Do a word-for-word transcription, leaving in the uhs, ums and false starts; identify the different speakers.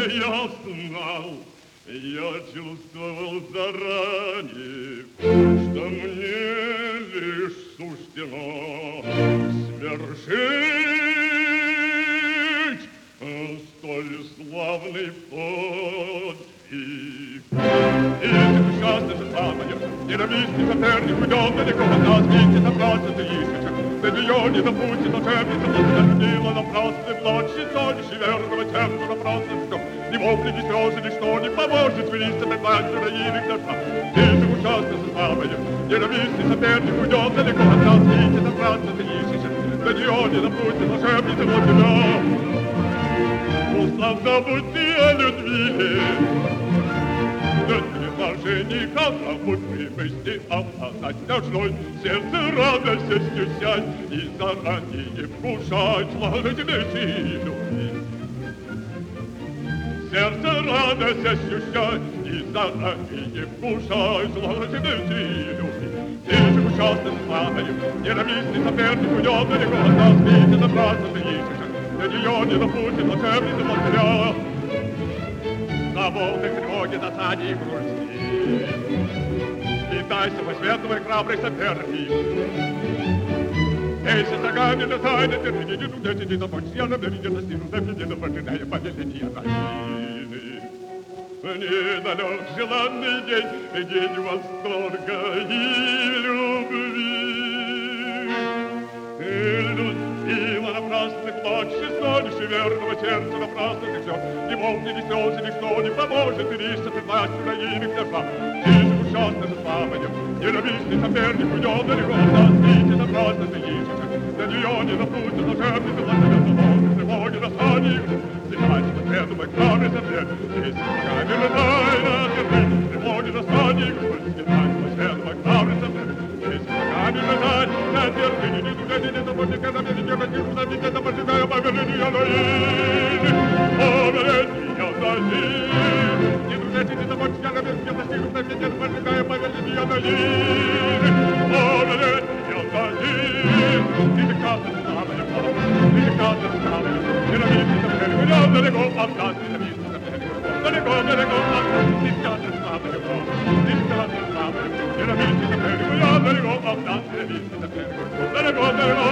Speaker 1: я знал, я чувствовал заранее, что мне лишь суждено свершить столь славный подвиг. И счастье же самое, ненавистный соперник уйдет далеко от нас, видите, напрасно ты ищешь. До нее не допустит ошибиться, возлюбила напрасно плачь, солищи верного темпа напрасно все. Ни вопли, ни слезы, ничто не поможет свириться припасть раиных душа. И же ужасно же самое, ненавистный соперник уйдет далеко от нас, видите, напрасно ты ищешь. До нее не допустит ошибиться, вот тебя. Услав забудьте о любви, женихов, а пусть мысли опознать должной, сердце радостью сядь и заранее вкушать сладость любви. Сердце радостью сядь и заранее вкушать сладость любви. Ты же ужасно знаю, ненавистный соперник уйдет далеко от нас, видит напрасно ты ищешь, для нее не допустит волшебница от тебя. На волны тревоги, досаде и грусти питайся, мой светлый, храбрый соперник. Эй, сестрагами летай, не терпи, не трудайте, не забудь, я на береге достигну, дай мне не пожиная повеления России. Недалек желанный день, день восторга и любви. Ила напрасный плач, честолище верного сердца напрасно ты все. Ни волны, ни слезы, ничто не поможет, и лишь сопряглась на иных держав. Ты же ужасно же слабая, ненавистный соперник уйдет далеко от нас, видите, напрасно ты ищешь. Для нее не допустит волшебница, для тебя залог, тревоги, досаде и грусть. Сидать по свету, мой храбрый соперник, и с руками летай на терпи, тревоги, досаде и грусть. Сидать по свету, мой храбрый соперник, и с руками летай на терпи, не трудайте, не забудьте, когда мне не хочу, что мне это пожигаю, повеления Наили, повеления Наили. Не трудайте, не забудьте, когда мне не достигну, что мне это пожигаю, повеления Наили, повеления Наили. И прекрасно славная пара, и прекрасно славная, ненавистный соперник уйдет далеко от нас, ненавистный соперник уйдет далеко, далеко от нас, и прекрасно славная пара, и прекрасно славная, ненавистный соперник уйдет далеко от нас, ненавистный соперник уйдет далеко, далеко.